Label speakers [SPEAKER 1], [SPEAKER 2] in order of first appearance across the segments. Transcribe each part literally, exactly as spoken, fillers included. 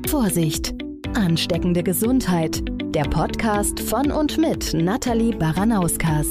[SPEAKER 1] Vorsicht! Ansteckende Gesundheit. Der Podcast von und mit Nathalie Baranauskas.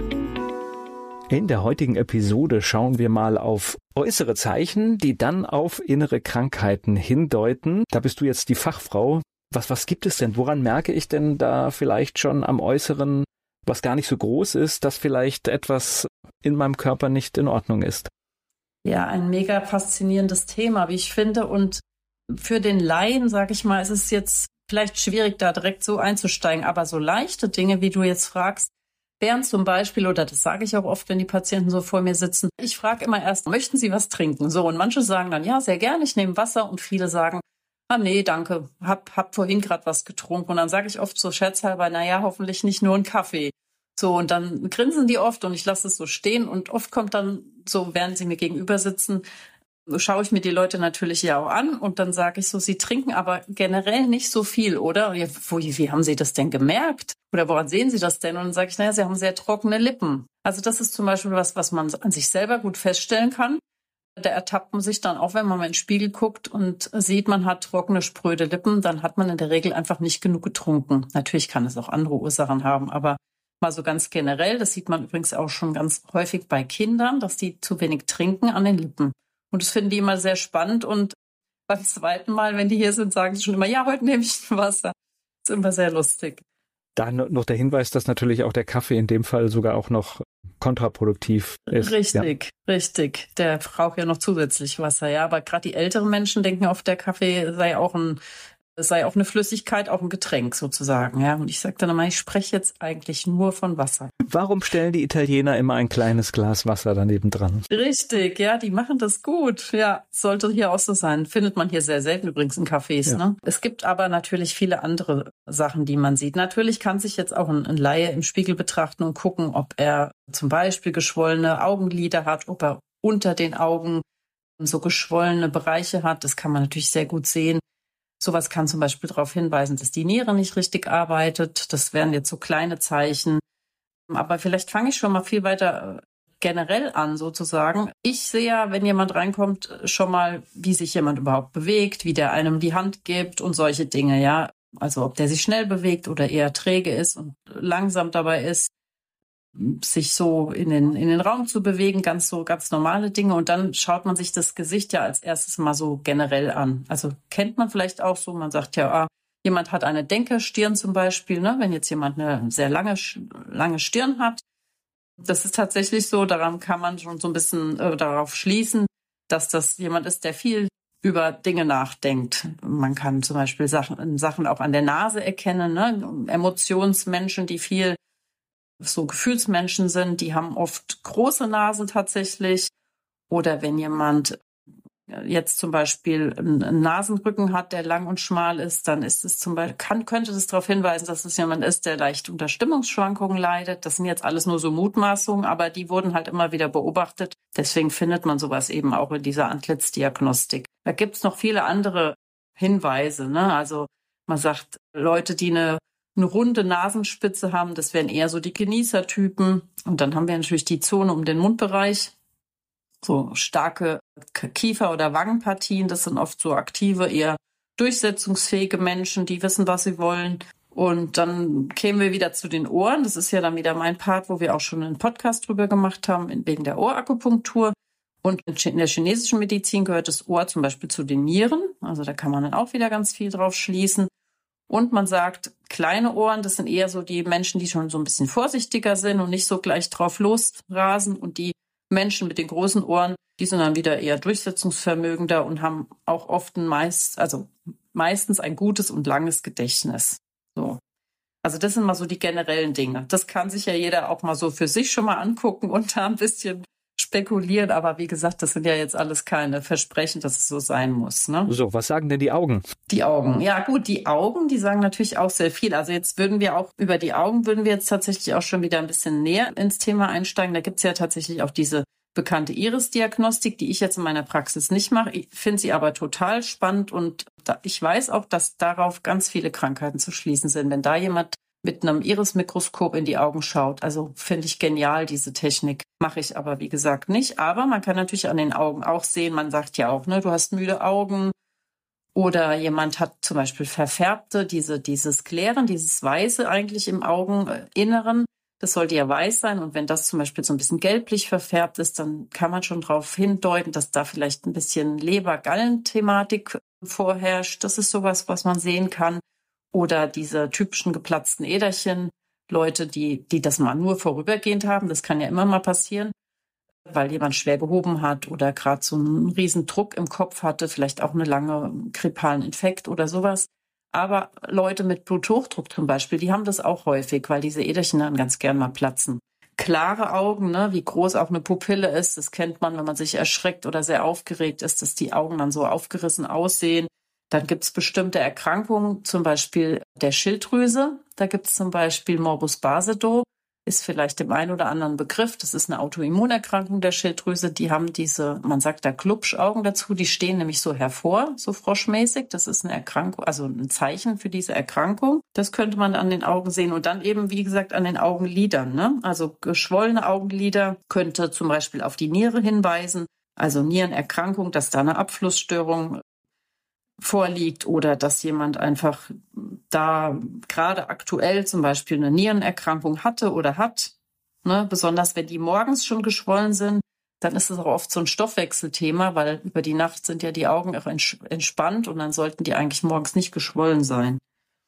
[SPEAKER 2] In der heutigen Episode schauen wir mal auf äußere Zeichen, die dann auf innere Krankheiten hindeuten. Da bist du jetzt die Fachfrau. Was, was gibt es denn? Woran merke ich denn da vielleicht schon am Äußeren, was gar nicht so groß ist, dass vielleicht etwas in meinem Körper nicht in Ordnung ist?
[SPEAKER 3] Ja, ein mega faszinierendes Thema, wie ich finde. Und für den Laien, sage ich mal, ist es jetzt vielleicht schwierig, da direkt so einzusteigen. Aber so leichte Dinge, wie du jetzt fragst, wären zum Beispiel, oder das sage ich auch oft, wenn die Patienten so vor mir sitzen, ich frage immer erst, möchten Sie was trinken? So, und manche sagen dann, ja, sehr gerne, ich nehme Wasser. Und viele sagen, ah nee, danke, hab, hab vorhin gerade was getrunken. Und dann sage ich oft so scherzhalber, naja, hoffentlich nicht nur einen Kaffee. So, und dann grinsen die oft und ich lasse es so stehen. Und oft kommt dann so, während sie mir gegenüber sitzen, schaue ich mir die Leute natürlich ja auch an und dann sage ich so, sie trinken aber generell nicht so viel, oder? Ja, wo, wie haben Sie das denn gemerkt? Oder woran sehen Sie das denn? Und dann sage ich, naja, Sie haben sehr trockene Lippen. Also das ist zum Beispiel was, was man an sich selber gut feststellen kann. Da ertappt man sich dann auch, wenn man mal in den Spiegel guckt und sieht, man hat trockene, spröde Lippen, dann hat man in der Regel einfach nicht genug getrunken. Natürlich kann es auch andere Ursachen haben, aber mal so ganz generell, das sieht man übrigens auch schon ganz häufig bei Kindern, dass die zu wenig trinken an den Lippen. Und das finden die immer sehr spannend. Und beim zweiten Mal, wenn die hier sind, sagen sie schon immer, ja, heute nehme ich Wasser. Das ist immer sehr lustig.
[SPEAKER 2] Da noch der Hinweis, dass natürlich auch der Kaffee in dem Fall sogar auch noch kontraproduktiv ist.
[SPEAKER 3] Richtig, ja. richtig. Der braucht ja noch zusätzlich Wasser, ja. Aber gerade die älteren Menschen denken oft, der Kaffee sei auch ein sei auch eine Flüssigkeit, auch ein Getränk sozusagen, ja. Und ich sage dann immer, ich spreche jetzt eigentlich nur von Wasser.
[SPEAKER 2] Warum stellen die Italiener immer ein kleines Glas Wasser daneben dran?
[SPEAKER 3] Richtig, ja, die machen das gut. Ja, sollte hier auch so sein. Findet man hier sehr selten übrigens in Cafés, ja. Ne? Es gibt aber natürlich viele andere Sachen, die man sieht. Natürlich kann sich jetzt auch ein, ein Laie im Spiegel betrachten und gucken, ob er zum Beispiel geschwollene Augenlider hat, ob er unter den Augen so geschwollene Bereiche hat. Das kann man natürlich sehr gut sehen. Sowas kann zum Beispiel darauf hinweisen, dass die Niere nicht richtig arbeitet. Das wären jetzt so kleine Zeichen. Aber vielleicht fange ich schon mal viel weiter generell an sozusagen. Ich sehe ja, wenn jemand reinkommt, schon mal, wie sich jemand überhaupt bewegt, wie der einem die Hand gibt und solche Dinge, ja. Also ob der sich schnell bewegt oder eher träge ist und langsam dabei ist, sich so in den, in den Raum zu bewegen, ganz so, ganz normale Dinge. Und dann schaut man sich das Gesicht ja als erstes mal so generell an. Also kennt man vielleicht auch so, man sagt ja, ah, jemand hat eine Denkerstirn zum Beispiel, ne? Wenn jetzt jemand eine sehr lange, lange Stirn hat. Das ist tatsächlich so, daran kann man schon so ein bisschen äh, darauf schließen, dass das jemand ist, der viel über Dinge nachdenkt. Man kann zum Beispiel Sachen, Sachen auch an der Nase erkennen, ne? Emotionsmenschen, die viel so Gefühlsmenschen sind, die haben oft große Nase tatsächlich. Oder wenn jemand jetzt zum Beispiel einen Nasenrücken hat, der lang und schmal ist, dann ist es zum Beispiel, kann, könnte das darauf hinweisen, dass es jemand ist, der leicht unter Stimmungsschwankungen leidet. Das sind jetzt alles nur so Mutmaßungen, aber die wurden halt immer wieder beobachtet. Deswegen findet man sowas eben auch in dieser Antlitzdiagnostik. Da gibt's noch viele andere Hinweise, ne? Also man sagt, Leute, die eine eine runde Nasenspitze haben, das wären eher so die Genießertypen. Und dann haben wir natürlich die Zone um den Mundbereich, so starke Kiefer- oder Wangenpartien. Das sind oft so aktive, eher durchsetzungsfähige Menschen, die wissen, was sie wollen. Und dann kämen wir wieder zu den Ohren. Das ist ja dann wieder mein Part, wo wir auch schon einen Podcast drüber gemacht haben, wegen der Ohrakupunktur. Und in der chinesischen Medizin gehört das Ohr zum Beispiel zu den Nieren. Also da kann man dann auch wieder ganz viel drauf schließen. Und man sagt, kleine Ohren, das sind eher so die Menschen, die schon so ein bisschen vorsichtiger sind und nicht so gleich drauf losrasen. Und die Menschen mit den großen Ohren, die sind dann wieder eher durchsetzungsvermögender und haben auch oft ein meist, also meistens ein gutes und langes Gedächtnis. So. Also das sind mal so die generellen Dinge. Das kann sich ja jeder auch mal so für sich schon mal angucken und da ein bisschen spekulieren, aber wie gesagt, das sind ja jetzt alles keine Versprechen, dass es so sein muss. Ne?
[SPEAKER 2] So, was sagen denn die Augen?
[SPEAKER 3] Die Augen, ja gut, die Augen, die sagen natürlich auch sehr viel. Also jetzt würden wir auch, über die Augen würden wir jetzt tatsächlich auch schon wieder ein bisschen näher ins Thema einsteigen. Da gibt's ja tatsächlich auch diese bekannte Iris-Diagnostik, die ich jetzt in meiner Praxis nicht mache. Ich finde sie aber total spannend und da, ich weiß auch, dass darauf ganz viele Krankheiten zu schließen sind. Wenn da jemand mit einem Iris-Mikroskop in die Augen schaut. Also finde ich genial, diese Technik. Mache ich aber, wie gesagt, nicht. Aber man kann natürlich an den Augen auch sehen, man sagt ja auch, ne, du hast müde Augen Oder jemand hat zum Beispiel verfärbte, diese, dieses Klären, dieses Weiße eigentlich im Augeninneren. Das sollte ja weiß sein. Und wenn das zum Beispiel so ein bisschen gelblich verfärbt ist, dann kann man schon darauf hindeuten, dass da vielleicht ein bisschen Leber-Gallen-Thematik vorherrscht. Das ist sowas, was man sehen kann. Oder diese typischen geplatzten Äderchen. Leute, die, die das mal nur vorübergehend haben. Das kann ja immer mal passieren, weil jemand schwer gehoben hat oder gerade so einen riesen Druck im Kopf hatte, vielleicht auch eine lange grippalen Infekt oder sowas. Aber Leute mit Bluthochdruck zum Beispiel, die haben das auch häufig, weil diese Äderchen dann ganz gern mal platzen. Klare Augen, ne, wie groß auch eine Pupille ist, das kennt man, wenn man sich erschreckt oder sehr aufgeregt ist, dass die Augen dann so aufgerissen aussehen. Dann gibt es bestimmte Erkrankungen, zum Beispiel der Schilddrüse. Da gibt es zum Beispiel Morbus Basedow, ist vielleicht dem einen oder anderen Begriff. Das ist eine Autoimmunerkrankung der Schilddrüse. Die haben diese, man sagt da Klubschaugen dazu, die stehen nämlich so hervor, so froschmäßig. Das ist eine Erkrankung, also ein Zeichen für diese Erkrankung. Das könnte man an den Augen sehen und dann eben, wie gesagt, an den Augenlidern, ne? Also geschwollene Augenlider könnte zum Beispiel auf die Niere hinweisen, also Nierenerkrankung, dass da eine Abflussstörung vorliegt oder dass jemand einfach da gerade aktuell zum Beispiel eine Nierenerkrankung hatte oder hat, ne, besonders wenn die morgens schon geschwollen sind, dann ist es auch oft so ein Stoffwechselthema, weil über die Nacht sind ja die Augen auch entspannt und dann sollten die eigentlich morgens nicht geschwollen sein.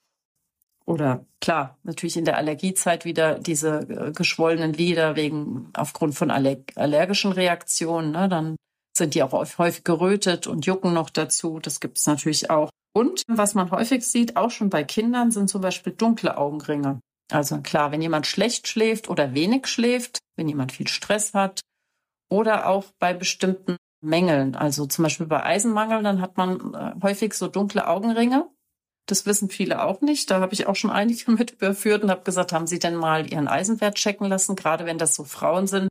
[SPEAKER 3] Oder klar, natürlich in der Allergiezeit wieder diese äh, geschwollenen Lider wegen aufgrund von aller, allergischen Reaktionen, ne, dann sind die auch häufig gerötet und jucken noch dazu. Das gibt es natürlich auch. Und was man häufig sieht, auch schon bei Kindern, sind zum Beispiel dunkle Augenringe. Also klar, wenn jemand schlecht schläft oder wenig schläft, wenn jemand viel Stress hat oder auch bei bestimmten Mängeln. Also zum Beispiel bei Eisenmangel, dann hat man häufig so dunkle Augenringe. Das wissen viele auch nicht. Da habe ich auch schon einige mit überführt und habe gesagt, haben Sie denn mal Ihren Eisenwert checken lassen? Gerade wenn das so Frauen sind,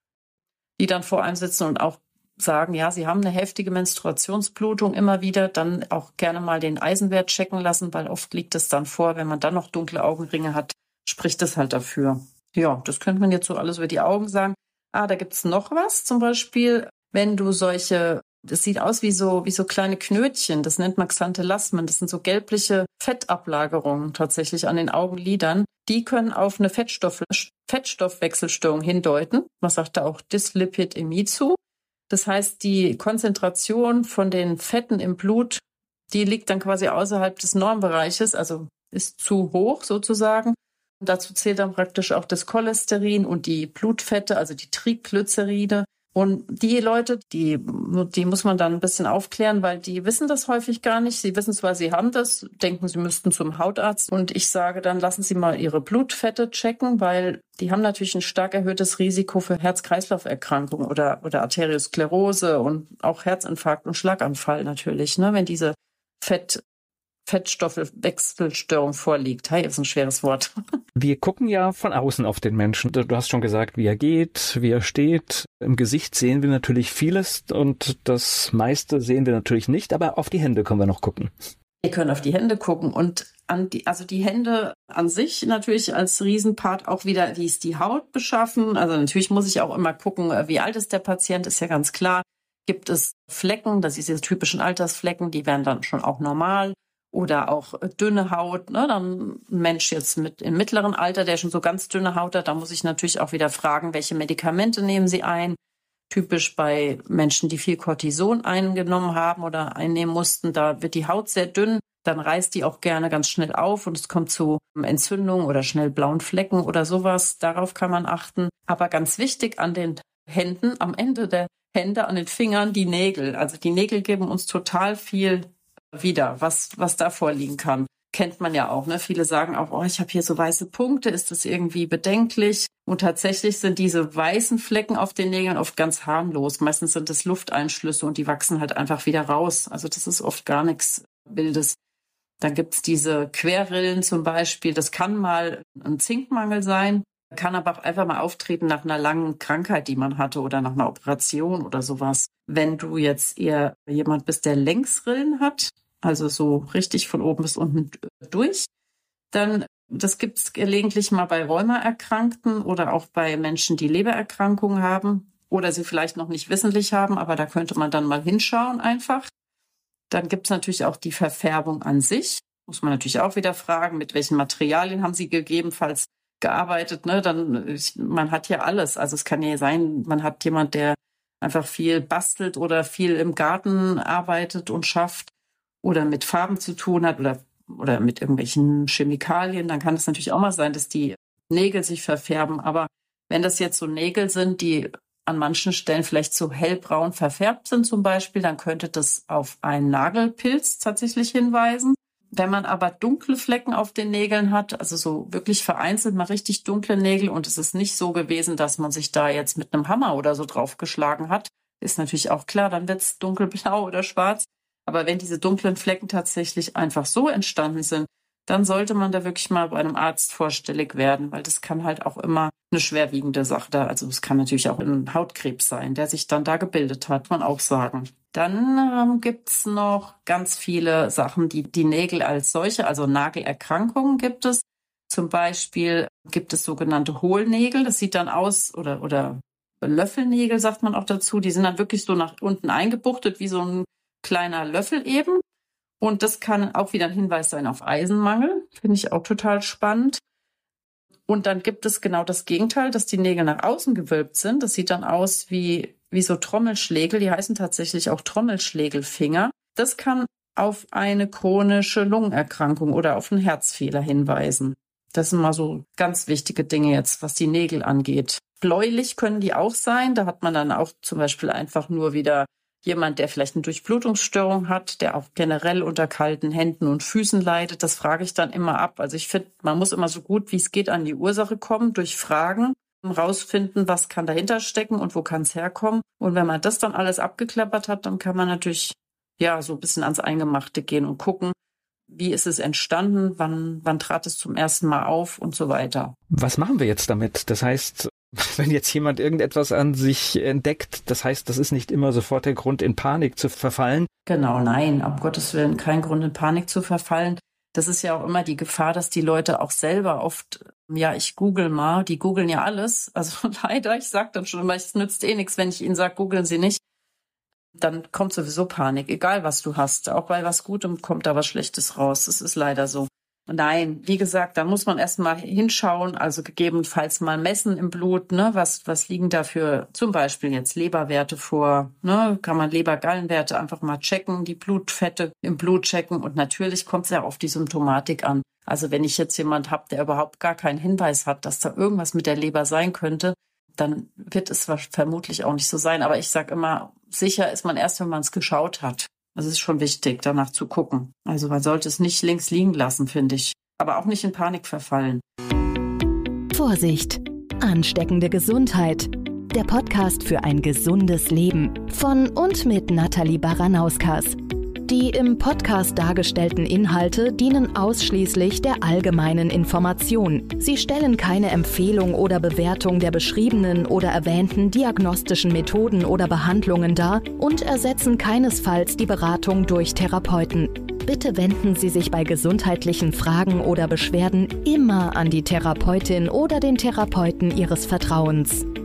[SPEAKER 3] die dann vor einem sitzen und auch sagen, ja, sie haben eine heftige Menstruationsblutung immer wieder, dann auch gerne mal den Eisenwert checken lassen, weil oft liegt es dann vor, wenn man dann noch dunkle Augenringe hat, spricht das halt dafür. Ja, das könnte man jetzt so alles über die Augen sagen. Ah, da gibt's noch was, zum Beispiel, wenn du solche, das sieht aus wie so, wie so kleine Knötchen, das nennt man Xanthelasmen, das sind so gelbliche Fettablagerungen tatsächlich an den Augenlidern, die können auf eine Fettstoff, Fettstoffwechselstörung hindeuten. Man sagt da auch Dyslipidämie zu. Das heißt, die Konzentration von den Fetten im Blut, die liegt dann quasi außerhalb des Normbereiches, also ist zu hoch sozusagen. Und dazu zählt dann praktisch auch das Cholesterin und die Blutfette, also die Triglyceride. Und die Leute, die, die muss man dann ein bisschen aufklären, weil die wissen das häufig gar nicht. Sie wissen zwar, sie haben das, denken, sie müssten zum Hautarzt. Und ich sage dann, lassen Sie mal Ihre Blutfette checken, weil die haben natürlich ein stark erhöhtes Risiko für Herz-Kreislauf-Erkrankungen oder, oder Arteriosklerose und auch Herzinfarkt und Schlaganfall natürlich, ne, wenn diese Fett Fettstoffwechselstörung vorliegt. Hey, ist ein schweres Wort.
[SPEAKER 2] Wir gucken ja von außen auf den Menschen. Du hast schon gesagt, wie er geht, wie er steht. Im Gesicht sehen wir natürlich vieles und das meiste sehen wir natürlich nicht, aber auf die Hände können wir noch gucken.
[SPEAKER 3] Wir können auf die Hände gucken und an die, also die Hände an sich natürlich als Riesenpart auch wieder, wie ist die Haut beschaffen. Also natürlich muss ich auch immer gucken, wie alt ist der Patient, ist ja ganz klar. Gibt es Flecken, das ist diese typischen Altersflecken, die wären dann schon auch normal. Oder auch dünne Haut, ne? Dann ein Mensch jetzt mit im mittleren Alter, der schon so ganz dünne Haut hat, da muss ich natürlich auch wieder fragen, welche Medikamente nehmen Sie ein? Typisch bei Menschen, die viel Cortison eingenommen haben oder einnehmen mussten, da wird die Haut sehr dünn, dann reißt die auch gerne ganz schnell auf und es kommt zu Entzündungen oder schnell blauen Flecken oder sowas. Darauf kann man achten. Aber ganz wichtig an den Händen, am Ende der Hände, an den Fingern, die Nägel. Also die Nägel geben uns total viel wieder, was was da vorliegen kann. Kennt man ja auch, ne? Viele sagen auch, oh, ich habe hier so weiße Punkte, ist das irgendwie bedenklich? Und tatsächlich sind diese weißen Flecken auf den Nägeln oft ganz harmlos. Meistens sind es Lufteinschlüsse und die wachsen halt einfach wieder raus. Also das ist oft gar nichts Wildes. Dann gibt's diese Querrillen zum Beispiel. Das kann mal ein Zinkmangel sein, kann aber auch einfach mal auftreten nach einer langen Krankheit, die man hatte oder nach einer Operation oder sowas. Wenn du jetzt eher jemand bist, der Längsrillen hat, also so richtig von oben bis unten durch, dann, das gibt's gelegentlich mal bei Rheumaerkrankten oder auch bei Menschen, die Lebererkrankungen haben oder sie vielleicht noch nicht wissentlich haben, aber da könnte man dann mal hinschauen einfach. Dann gibt es natürlich auch die Verfärbung an sich. Muss man natürlich auch wieder fragen, mit welchen Materialien haben Sie gegebenenfalls gearbeitet. Ne? Dann, man hat ja alles. Also es kann ja sein, man hat jemand, der einfach viel bastelt oder viel im Garten arbeitet und schafft oder mit Farben zu tun hat oder, oder mit irgendwelchen Chemikalien. Dann kann es natürlich auch mal sein, dass die Nägel sich verfärben. Aber wenn das jetzt so Nägel sind, die an manchen Stellen vielleicht so hellbraun verfärbt sind zum Beispiel, dann könnte das auf einen Nagelpilz tatsächlich hinweisen. Wenn man aber dunkle Flecken auf den Nägeln hat, also so wirklich vereinzelt mal richtig dunkle Nägel und es ist nicht so gewesen, dass man sich da jetzt mit einem Hammer oder so draufgeschlagen hat, ist natürlich auch klar, dann wird es dunkelblau oder schwarz. Aber wenn diese dunklen Flecken tatsächlich einfach so entstanden sind, dann sollte man da wirklich mal bei einem Arzt vorstellig werden, weil das kann halt auch immer eine schwerwiegende Sache da. Also es kann natürlich auch ein Hautkrebs sein, der sich dann da gebildet hat, man auch sagen. Dann ähm, gibt's noch ganz viele Sachen, die die Nägel als solche, also Nagelerkrankungen gibt es. Zum Beispiel gibt es sogenannte Hohlnägel. Das sieht dann aus, oder oder Löffelnägel sagt man auch dazu. Die sind dann wirklich so nach unten eingebuchtet, wie so ein kleiner Löffel eben. Und das kann auch wieder ein Hinweis sein auf Eisenmangel. Finde ich auch total spannend. Und dann gibt es genau das Gegenteil, dass die Nägel nach außen gewölbt sind. Das sieht dann aus wie, wie so Trommelschlägel. Die heißen tatsächlich auch Trommelschlägelfinger. Das kann auf eine chronische Lungenerkrankung oder auf einen Herzfehler hinweisen. Das sind mal so ganz wichtige Dinge jetzt, was die Nägel angeht. Bläulich können die auch sein. Da hat man dann auch zum Beispiel einfach nur wieder jemand, der vielleicht eine Durchblutungsstörung hat, der auch generell unter kalten Händen und Füßen leidet. Das frage ich dann immer ab. Also ich finde, man muss immer so gut wie es geht an die Ursache kommen, durch Fragen, rausfinden, was kann dahinter stecken und wo kann es herkommen. Und wenn man das dann alles abgeklappert hat, dann kann man natürlich ja so ein bisschen ans Eingemachte gehen und gucken, wie ist es entstanden, wann, wann trat es zum ersten Mal auf und so weiter.
[SPEAKER 2] Was machen wir jetzt damit? Das heißt, wenn jetzt jemand irgendetwas an sich entdeckt, das heißt, das ist nicht immer sofort der Grund, in Panik zu verfallen.
[SPEAKER 3] Genau, nein, um Gottes Willen, kein Grund, in Panik zu verfallen. Das ist ja auch immer die Gefahr, dass die Leute auch selber oft, ja, ich google mal, die googeln ja alles. Also leider, ich sag dann schon immer, es nützt eh nichts, wenn ich ihnen sage, googeln Sie nicht. Dann kommt sowieso Panik, egal was du hast. Auch bei was Gutem kommt da was Schlechtes raus. Das ist leider so. Nein, wie gesagt, da muss man erstmal hinschauen, also gegebenenfalls mal messen im Blut, ne, was was liegen da für zum Beispiel jetzt Leberwerte vor, ne, kann man Leber-Gallenwerte einfach mal checken, die Blutfette im Blut checken und natürlich kommt es ja auf die Symptomatik an. Also wenn ich jetzt jemand habe, der überhaupt gar keinen Hinweis hat, dass da irgendwas mit der Leber sein könnte, dann wird es vermutlich auch nicht so sein. Aber ich sage immer, sicher ist man erst, wenn man es geschaut hat. Das ist schon wichtig, danach zu gucken. Also man sollte es nicht links liegen lassen, finde ich. Aber auch nicht in Panik verfallen.
[SPEAKER 1] Vorsicht! Ansteckende Gesundheit. Der Podcast für ein gesundes Leben. Von und mit Nathalie Baranauskas. Die im Podcast dargestellten Inhalte dienen ausschließlich der allgemeinen Information. Sie stellen keine Empfehlung oder Bewertung der beschriebenen oder erwähnten diagnostischen Methoden oder Behandlungen dar und ersetzen keinesfalls die Beratung durch Therapeuten. Bitte wenden Sie sich bei gesundheitlichen Fragen oder Beschwerden immer an die Therapeutin oder den Therapeuten Ihres Vertrauens.